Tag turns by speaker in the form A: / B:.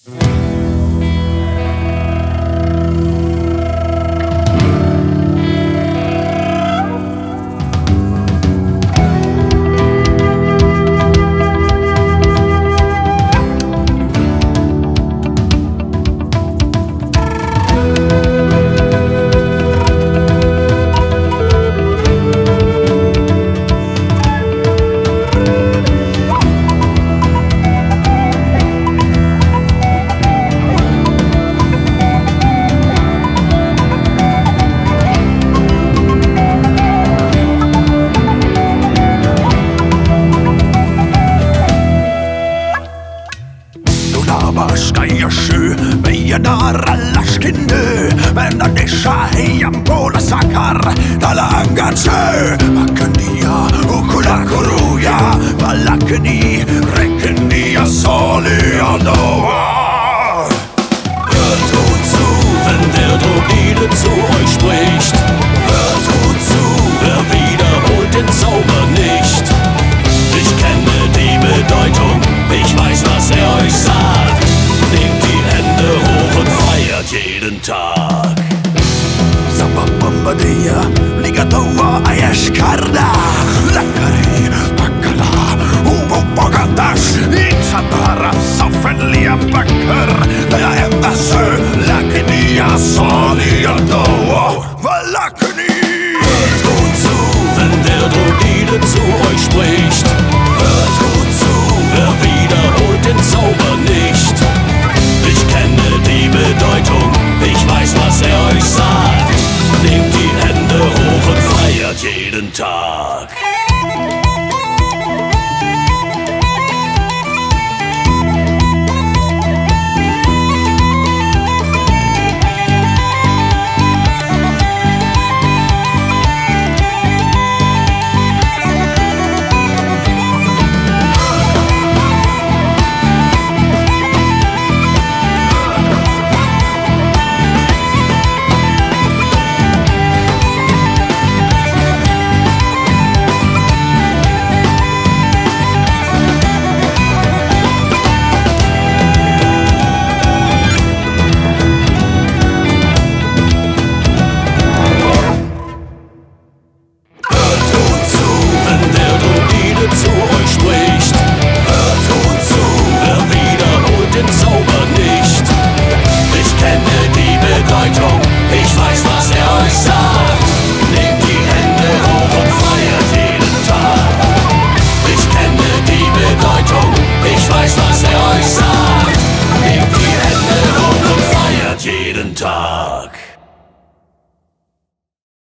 A: Steijersjø, veien er Alaskinde, men den isha heian båla sakar, tala angansø, Vakandia, Ukulakuruja, Valakani, Rekenia, Solia, Noah. Hört gut zu, wenn der Druide zu euch spricht. Hört gut zu, er wiederholt den Zauber nicht. Ich kenne die Bedeutung, ich weiß, was er euch sagt. Nehmt die Hände hoch und feiert jeden Tag. Sababambadia, Ligatoa, Ayashkarda, Lakari, Bakala, Uvo Bogandash, Itzabara, Sofenlia Bakar, Daya Embasö, Lakenia, Solia, Noah, Valakani. Hört gut zu, wenn der Druide zu euch spricht. Hört gut zu, er wiederholt den Zauber nicht. Ich kenne die Bedeutung, ich weiß, was er euch sagt. Nehmt die Hände hoch und feiert jeden Tag. Tag.